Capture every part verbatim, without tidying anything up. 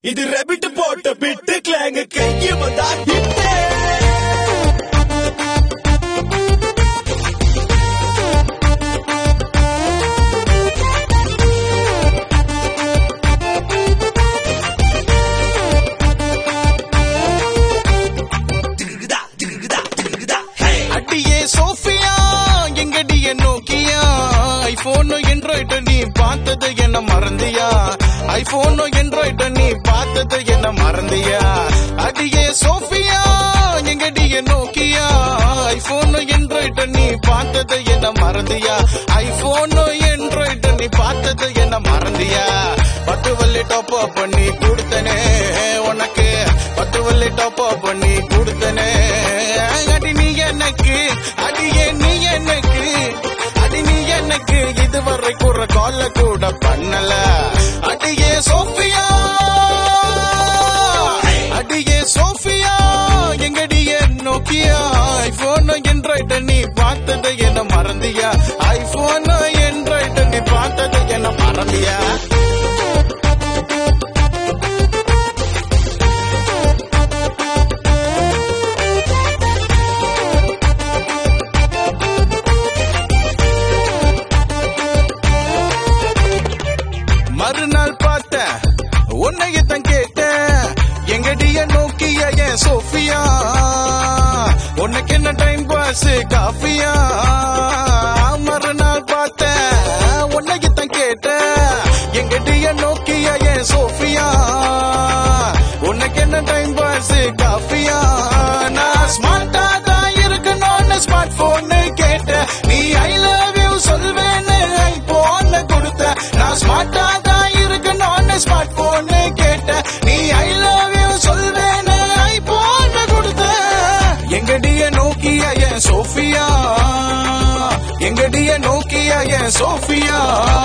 இது ரெபிட் போட்ட பிட்டு கிளாங்க கைக்கு வந்தா ஹிட்டே. அடியே சோஃபியா எங்கடிய நோக்கியா ஐபோனோ என்ட்ராய்டு நீ பார்த்தது என்ன மறந்தியா ஐபோனோ என்ட்ராய்டு நீ பார்த்தது என்ன மறந்தியா அடியே சோஃபியா எங்கடிய நோக்கியா ஐபோனோ என்ட்ராய்டு நீ பார்த்தது என்ன மறந்தியா ஐபோனோ என்ட்ராய்டு நீ பார்த்தது என்ன மறந்தியா பத்து வள்ளி டாப் அப் பண்ணி கொடுத்தனே உனக்கு பத்து வள்ளி டாப் அப் பண்ணி கொடுத்தனே அடி நீ எனக்கு அடியே நீ எனக்கு அடி நீ எனக்கு இதுவரை கூற கால கூட பண்ணல அடியே சோஃபியா அடியே சோஃபியா எங்கடியே நோக்கியா ஐபோனோ என்ட்ராய்டு நீ பார்த்தது என்ன மறந்தியா ஐபோனோ என்ட்ராய்டு நீ பார்த்தது என்ன மறந்தியா மறுநாள் பார்த்த உன்னையத்தான் கேட்ட எங்கடிய நோக்கிய என் சோஃபியா உனக்கு என்ன டைம் பாஸ் காஃபியா மறுநாள் பார்த்த உன்னையத்தான் கேட்ட எங்கடிய நோக்கிய என் சோஃபியா உனக்கு என்ன டைம் பாஸ் காஃபியா நான் ஸ்மார்ட்டா தான் இருக்கணும்னு ஸ்மார்ட் போன் கேட்ட நீ ஐ லவ் யூ சொல்வேன்னு ஐபோன் கொடுத்த நான் ஸ்மார்ட்டா ஸ்மார்ட் போன் கேட்ட நீ ஐ லவ் யூ சொல்வேன்னு ஐபோன் கொடுத்த எங்கடிய நோக்கிய என் சோஃபியா எங்கடிய நோக்கிய என் சோஃபியா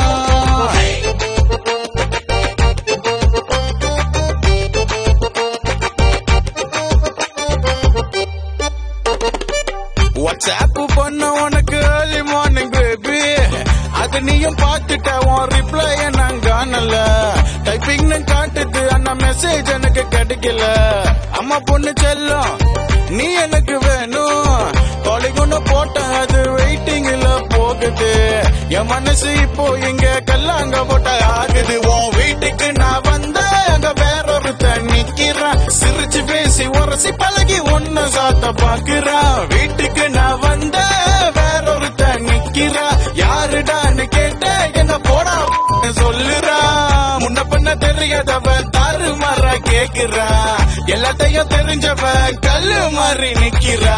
வாட்ஸ்அப் பண்ண உனக்கு ஏர்லி மார்னிங் பேபி அது நீயும் பார்த்துட்ட உன் ரிப்ளை நான் காணல டைப்பிங்னு காட்டுது ஆனா மெசேஜ் எனக்கு கிடைக்கல அம்மா பொண்ணு செல்லம் நீ எனக்கு வேணும் காலிங் போட்ட அது வெயிட்டிங்ல போகுது என் மனசு இப்போ இங்க கல்லாங்க போட்ட ஆகுது உன் வீட்டுக்கு நான் வந்த அங்க வேற ஒருத்தன் நிக்கிறான் சிரிச்சு பேசி உரசி பழகி ஒன்னு சாத்த பாக்குறான் வீட்டுக்கு நான் வந்த வேற ஒருத்தன் நிக்கிறா யாருடான்னு கேட்ட என்ன போடா சொல்லுறா முன்ன பண்ண தெரியாதவன் தாறு மாற கேக்குறா எல்லாத்தையும் தெரிஞ்சவன் கல்லு மாறி நிக்கிறா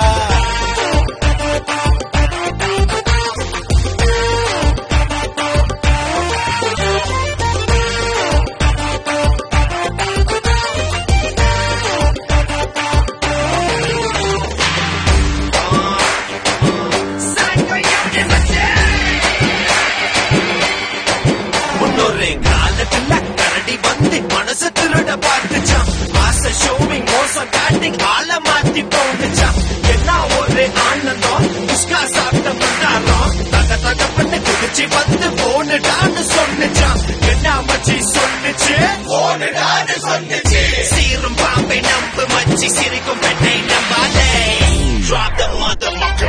கரடி வந்து மனசு திருட பார்த்துச்சான் ஆசை ஷோவிங் மோசம் காட்டி ஆள மாத்தி போட்டுச்சான் என்ன ஒரு ஆனந்தம் புஸ்கா சாப்பிட்ட பண்ணாலும் தக தக பண்ண குடிச்சு வந்து போனுடான்னு சொன்னுச்சான் என்ன மச்சி சொன்னுச்சு போனுடான்னு சொன்னுச்சு சீரும் பாம்பை நம்பு மச்சி சிரிக்கும் பெண்ணை நம்பாலே Drop the motherfucker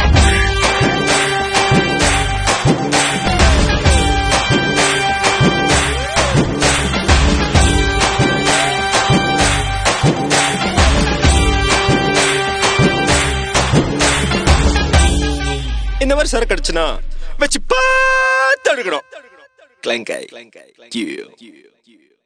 இந்த மாதிரி சரக்கு அடிச்சுனா வச்சு பார்த்து எடுக்கணும்.